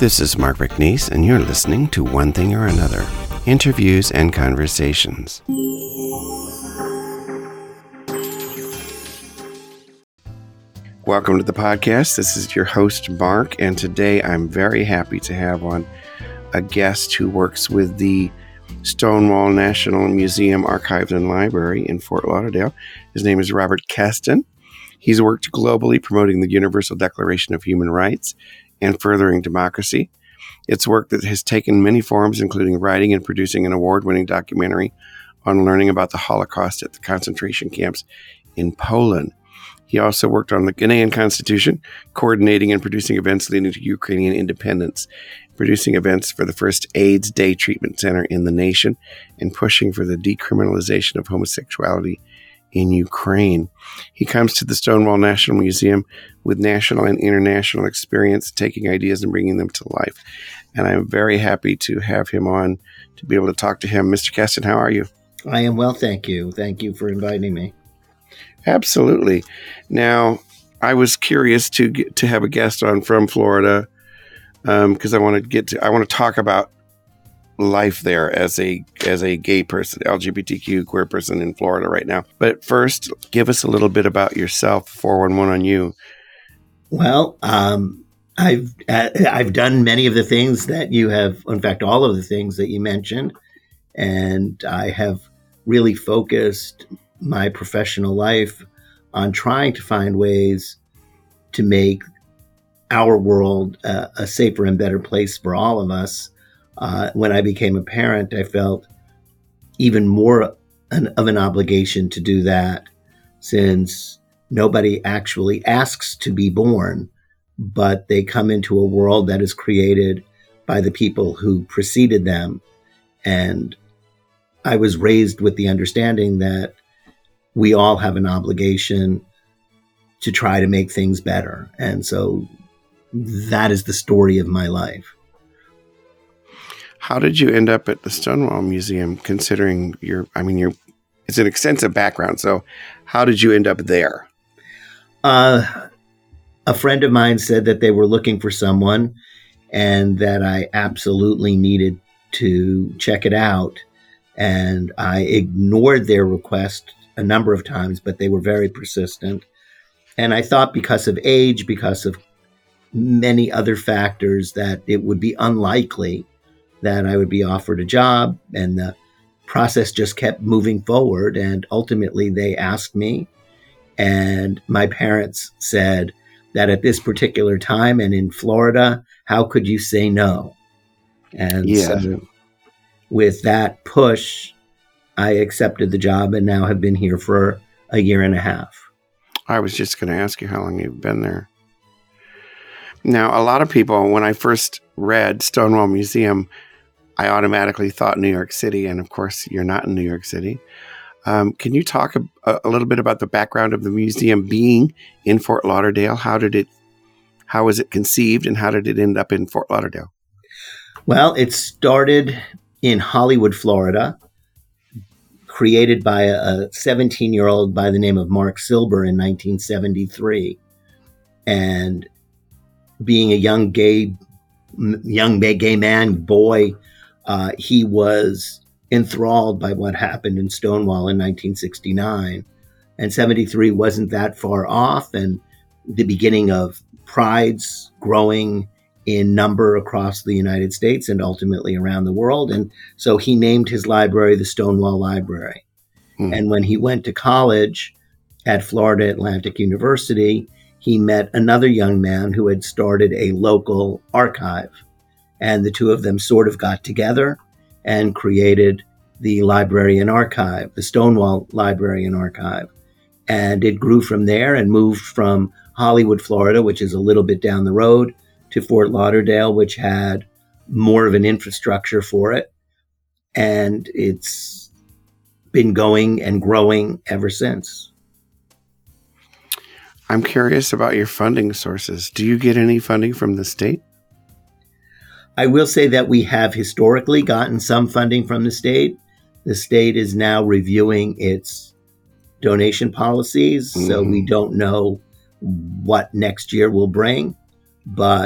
This is Mark McNeese, and you're listening to One Thing or Another, interviews and conversations. Welcome to the podcast. This is your host, Mark, and today I'm very happy to have on a guest who works with the Stonewall National Museum, Archives, and Library in Fort Lauderdale. His name is Robert Kasten. He's worked globally promoting the Universal Declaration of Human Rights and furthering democracy. It's work that has taken many forms, including writing and producing an award-winning documentary on learning about the Holocaust at the concentration camps in Poland. He also worked on the Ghanaian Constitution, coordinating and producing events leading to Ukrainian independence, producing events for the first AIDS Day Treatment Center in the nation, and pushing for the decriminalization of homosexuality in Ukraine. He comes to the Stonewall National Museum with national and international experience, taking ideas and bringing them to life. And I'm very happy to have him on to be able to talk to him. Mr. Kasten, how are you? I am well, thank you. Thank you for inviting me. Absolutely. Now, I was curious to have a guest on from Florida because I want to talk about life there as a gay person, LGBTQ queer person in Florida right now. But first, give us a little bit about yourself, 411 on you. Well, I've done many of the things that you have, in fact, all of the things that you mentioned, and I have really focused my professional life on trying to find ways to make our world a safer and better place for all of us. When I became a parent, I felt even more of an obligation to do that, since nobody actually asks to be born, but they come into a world that is created by the people who preceded them. And I was raised with the understanding that we all have an obligation to try to make things better. And so that is the story of my life. How did you end up at the Stonewall Museum, considering it's an extensive background. So how did you end up there? A friend of mine said that they were looking for someone and that I absolutely needed to check it out. And I ignored their request a number of times, but they were very persistent. And I thought because of age, because of many other factors, that it would be unlikely that I would be offered a job, and the process just kept moving forward. And ultimately they asked me, and my parents said that at this particular time and in Florida, how could you say no? And so with that push, I accepted the job and now have been here for a year and a half. I was just going to ask you how long you've been there. Now, a lot of people, when I first read Stonewall Museum, I automatically thought New York City, and of course, you're not in New York City. Can you talk a little bit about the background of the museum being in Fort Lauderdale? How was it conceived, and how did it end up in Fort Lauderdale? Well, it started in Hollywood, Florida, created by a 17-year-old by the name of Mark Silber in 1973. And being a young gay boy, he was enthralled by what happened in Stonewall in 1969. And 73 wasn't that far off, and the beginning of prides growing in number across the United States and ultimately around the world. And so he named his library the Stonewall Library. And when he went to college at Florida Atlantic University, he met another young man who had started a local archive. And the two of them sort of got together and created the Library and Archive, the Stonewall Library and Archive. And it grew from there and moved from Hollywood, Florida, which is a little bit down the road, to Fort Lauderdale, which had more of an infrastructure for it. And it's been going and growing ever since. I'm curious about your funding sources. Do you get any funding from the state? I will say that we have historically gotten some funding from the state. The state is now reviewing its donation policies, so we don't know what next year will bring. But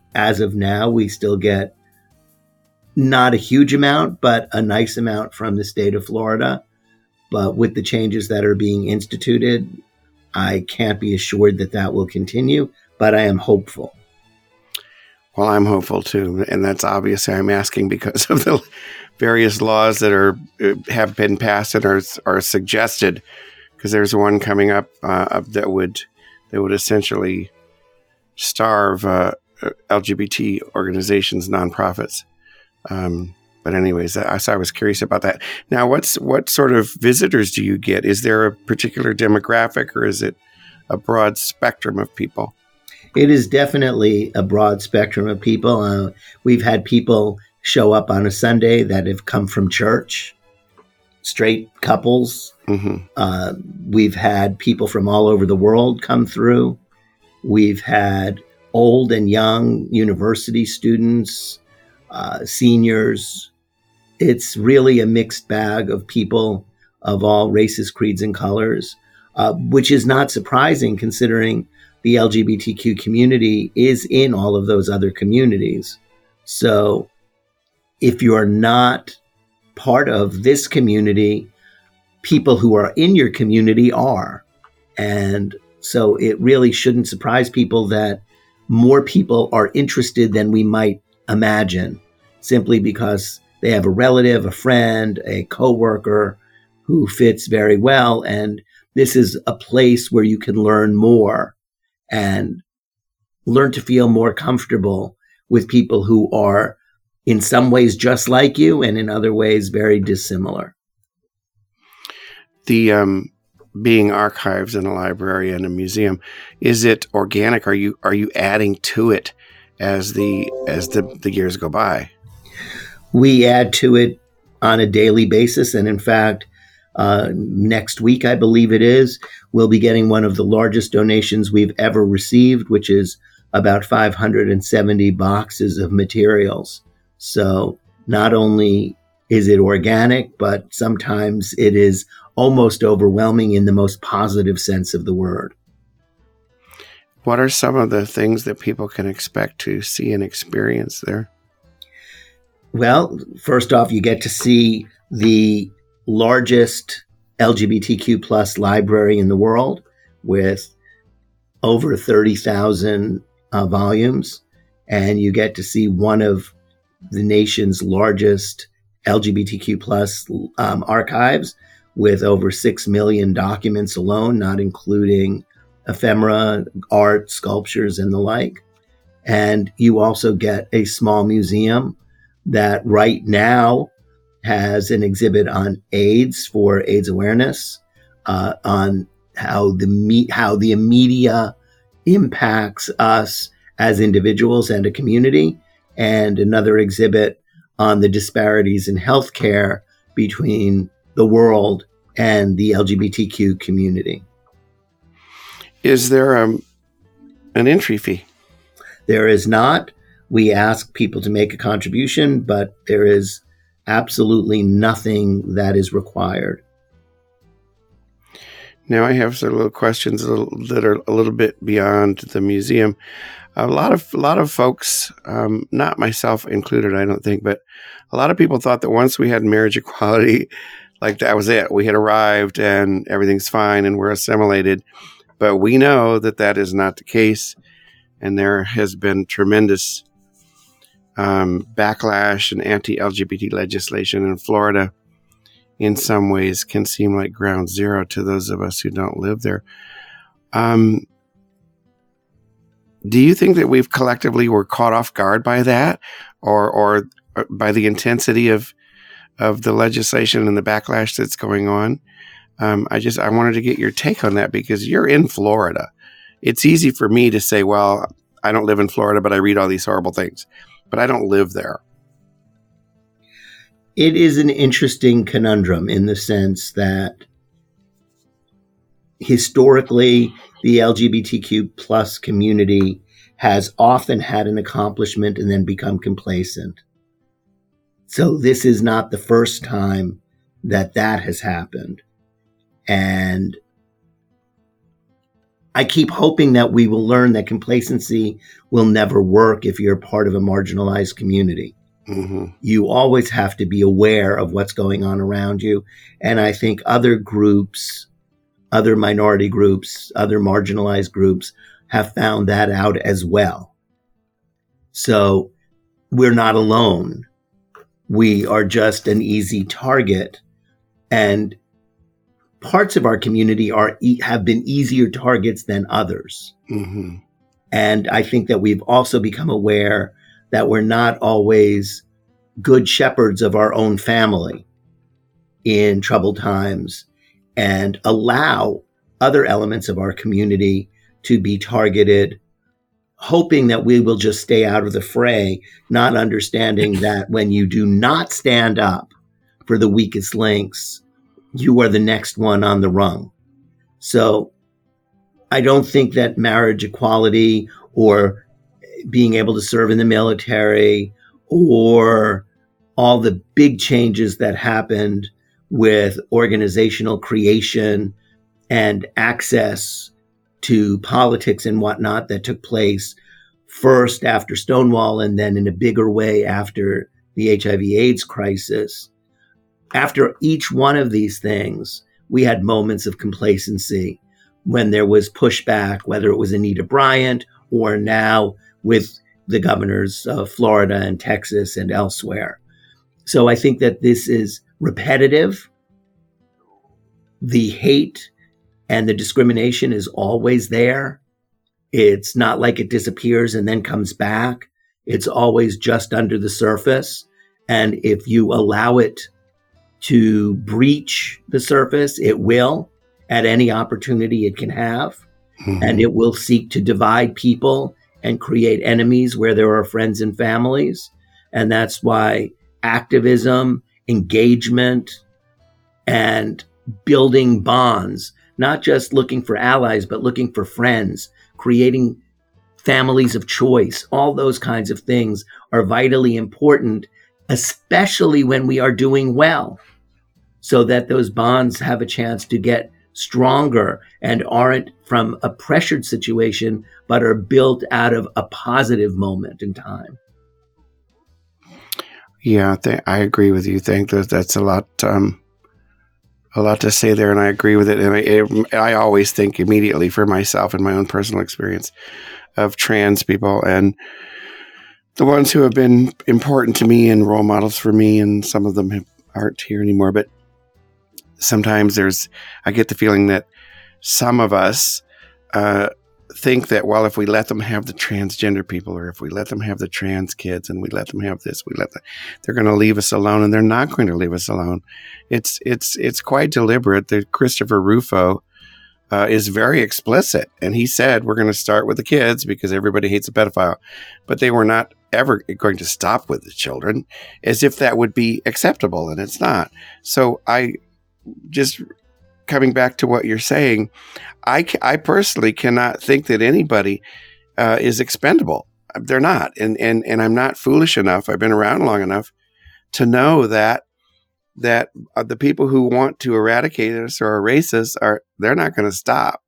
as of now, we still get not a huge amount, but a nice amount from the state of Florida. But with the changes that are being instituted, I can't be assured that that will continue, but I am hopeful. Well, I'm hopeful too, and that's obviously I'm asking because of the various laws that have been passed and are suggested. Because there's one coming up that would essentially starve LGBT organizations, nonprofits. But anyways, I was curious about that. Now, what sort of visitors do you get? Is there a particular demographic, or is it a broad spectrum of people? It is definitely a broad spectrum of people. We've had people show up on a Sunday that have come from church, straight couples. Mm-hmm. We've had people from all over the world come through. We've had old and young university students, seniors. It's really a mixed bag of people of all races, creeds, and colors, which is not surprising considering the LGBTQ community is in all of those other communities. So if you're not part of this community, people who are in your community are. And so it really shouldn't surprise people that more people are interested than we might imagine, simply because they have a relative, a friend, a coworker who fits very well. And this is a place where you can learn more and learn to feel more comfortable with people who are in some ways just like you and in other ways very dissimilar. The being archives in a library and a museum, is it organic? Are you adding to it as the years go by? We add to it on a daily basis, and in fact, next week, I believe it is, we'll be getting one of the largest donations we've ever received, which is about 570 boxes of materials. So not only is it organic, but sometimes it is almost overwhelming in the most positive sense of the word. What are some of the things that people can expect to see and experience there? Well, first off, you get to see the largest LGBTQ plus library in the world with over 30,000 volumes. And you get to see one of the nation's largest LGBTQ plus archives with over 6 million documents alone, not including ephemera, art, sculptures, and the like. And you also get a small museum that right now has an exhibit on AIDS for AIDS awareness, on how the media impacts us as individuals and a community, and another exhibit on the disparities in healthcare between the world and the LGBTQ community. Is there an entry fee? There is not. We ask people to make a contribution, but there is absolutely nothing that is required. Now I have some little questions that are a little bit beyond the museum. A lot of folks, not myself included, I don't think, but a lot of people thought that once we had marriage equality, like that was it. We had arrived and everything's fine and we're assimilated. But we know that that is not the case. And there has been tremendous backlash and anti-LGBT legislation in Florida. In some ways can seem like ground zero to those of us who don't live there. Do you think that we've collectively were caught off guard by that or by the intensity of the legislation and the backlash that's going on? I wanted to get your take on that because you're in Florida. It's easy for me to say, well, I don't live in Florida, but I read all these horrible things, but I don't live there. It is an interesting conundrum in the sense that historically, the LGBTQ plus community has often had an accomplishment and then become complacent. So this is not the first time that has happened. And I keep hoping that we will learn that complacency will never work if you're part of a marginalized community. Mm-hmm. You always have to be aware of what's going on around you. And I think other groups, other minority groups, other marginalized groups have found that out as well. So we're not alone. We are just an easy target. And parts of our community have been easier targets than others. Mm-hmm. And I think that we've also become aware that we're not always good shepherds of our own family in troubled times, and allow other elements of our community to be targeted, hoping that we will just stay out of the fray, not understanding that when you do not stand up for the weakest links, you are the next one on the rung. So I don't think that marriage equality or being able to serve in the military or all the big changes that happened with organizational creation and access to politics and whatnot that took place first after Stonewall and then in a bigger way after the HIV/AIDS crisis. After each one of these things, we had moments of complacency when there was pushback, whether it was Anita Bryant or now with the governors of Florida and Texas and elsewhere. So I think that this is repetitive. The hate and the discrimination is always there. It's not like it disappears and then comes back. It's always just under the surface. And if you allow it to breach the surface, it will at any opportunity it can have. Mm-hmm. And it will seek to divide people and create enemies where there are friends and families. And that's why activism, engagement, and building bonds, not just looking for allies, but looking for friends, creating families of choice, all those kinds of things are vitally important, especially when we are doing well, so that those bonds have a chance to get stronger and aren't from a pressured situation, but are built out of a positive moment in time. Yeah, I agree with you. Think that's a lot to say there, and I agree with it. And I always think immediately for myself and my own personal experience of trans people and the ones who have been important to me and role models for me, and some of them aren't here anymore. But sometimes I get the feeling that some of us think that, well, if we let them have the transgender people, or if we let them have the trans kids, and we let them have this, they're going to leave us alone, and they're not going to leave us alone. It's quite deliberate. That Christopher Rufo is very explicit, and he said we're going to start with the kids because everybody hates a pedophile, but they were not ever going to stop with the children, as if that would be acceptable, and it's not. So I just coming back to what you're saying, I personally cannot think that anybody is expendable. They're not. And I'm not foolish enough. I've been around long enough to know that the people who want to eradicate us or erase us they're not going to stop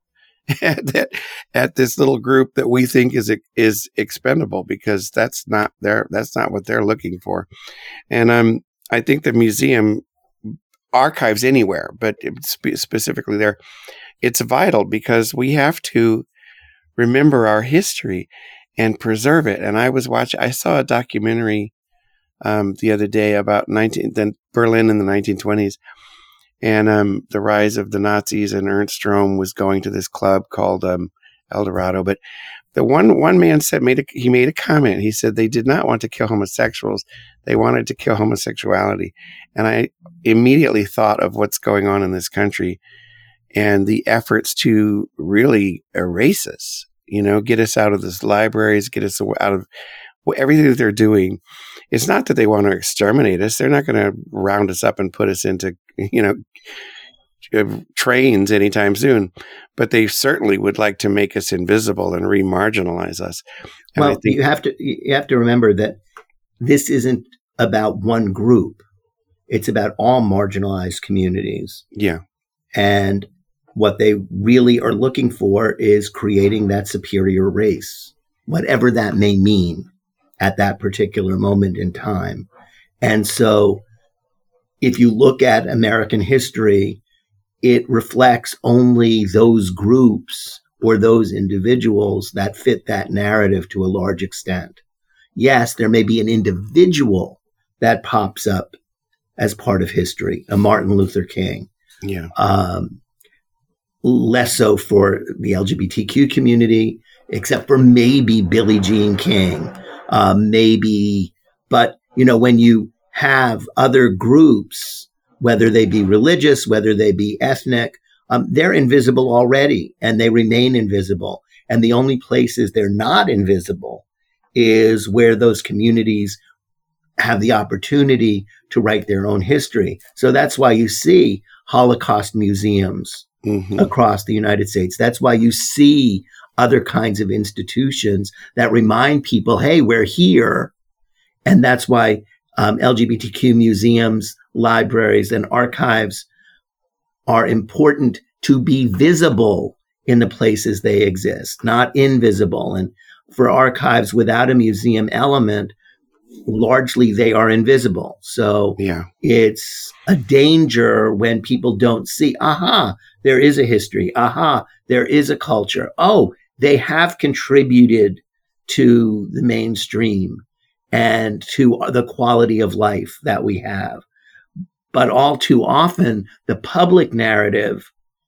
at this little group that we think is expendable, because that's not what they're looking for. And I think the museum archives anywhere, but specifically there, it's vital, because we have to remember our history and preserve it. And I saw a documentary the other day about Berlin in the 1920s, and the rise of the Nazis, and Ernst Röhm was going to this club called El Dorado. But the one man made a comment. He said they did not want to kill homosexuals; they wanted to kill homosexuality. And I immediately thought of what's going on in this country and the efforts to really erase us. Get us out of these libraries, get us out of everything that they're doing. It's not that they want to exterminate us. They're not going to round us up and put us into, trains anytime soon, but they certainly would like to make us invisible and re-marginalize us. And well, you have to remember that this isn't about one group. It's about all marginalized communities. Yeah. And what they really are looking for is creating that superior race, whatever that may mean at that particular moment in time. And so if you look at American history, it reflects only those groups or those individuals that fit that narrative to a large extent. Yes, there may be an individual that pops up as part of history, a Martin Luther King. Yeah. Less so for the LGBTQ community, except for maybe Billie Jean King, maybe. But, when you have other groups, whether they be religious, whether they be ethnic, they're invisible already, and they remain invisible. And the only places they're not invisible is where those communities have the opportunity to write their own history. So that's why you see Holocaust museums across the United States. That's why you see other kinds of institutions that remind people, hey, we're here. And that's why LGBTQ museums, libraries, and archives are important to be visible in the places they exist, not invisible. And for archives without a museum element, largely they are invisible. So it's a danger when people don't see, there is a history. There is a culture. Oh, they have contributed to the mainstream and to the quality of life that we have. But all too often, the public narrative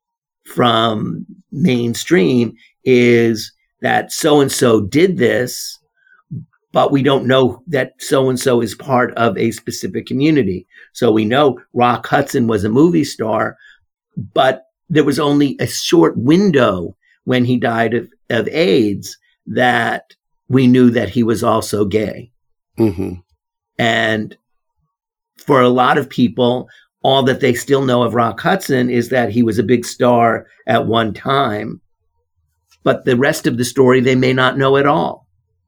from mainstream is that so-and-so did this, but we don't know that so-and-so is part of a specific community. So we know Rock Hudson was a movie star, but there was only a short window when he died of AIDS that we knew that he was also gay. Mm-hmm. And for a lot of people, all that they still know of Rock Hudson is that he was a big star at one time, but the rest of the story they may not know at all.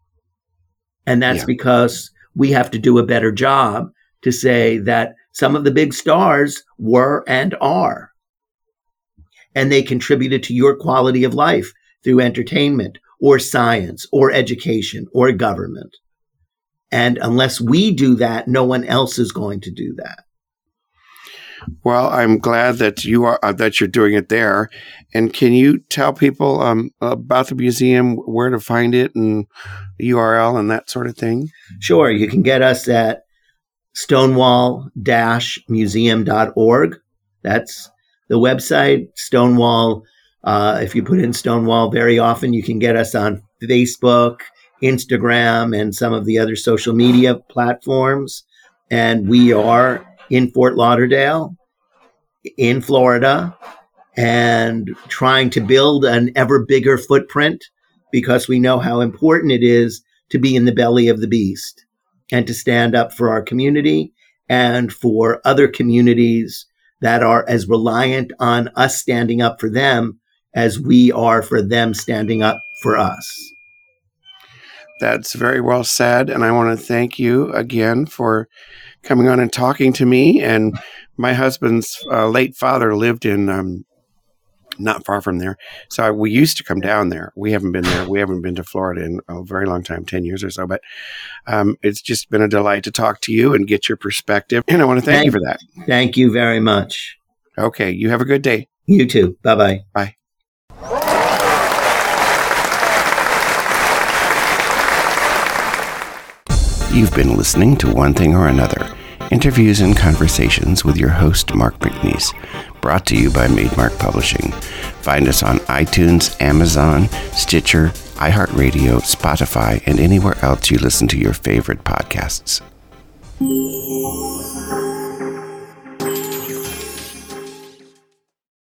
And that's because we have to do a better job to say that some of the big stars were and are. And they contributed to your quality of life through entertainment or science or education or government. And unless we do that, no one else is going to do that. Well, I'm glad that you're doing it there. And can you tell people about the museum, where to find it, and the URL and that sort of thing? Sure. You can get us at stonewall-museum.org. That's the website. Stonewall. If you put in Stonewall very often, you can get us on Facebook, Instagram, and some of the other social media platforms. And we are in Fort Lauderdale, in Florida, and trying to build an ever bigger footprint because we know how important it is to be in the belly of the beast and to stand up for our community and for other communities that are as reliant on us standing up for them as we are for them standing up for us. That's very well said. And I want to thank you again for coming on and talking to me. And my husband's late father lived in not far from there. So we used to come down there. We haven't been there. We haven't been to Florida in a very long time, 10 years or so. But it's just been a delight to talk to you and get your perspective. And I want to thank you for that. Thank you very much. Okay. You have a good day. You too. Bye-bye. Bye. You've been listening to One Thing or Another, interviews and conversations with your host, Mark McNeese, brought to you by Maidmark Publishing. Find us on iTunes, Amazon, Stitcher, iHeartRadio, Spotify, and anywhere else you listen to your favorite podcasts.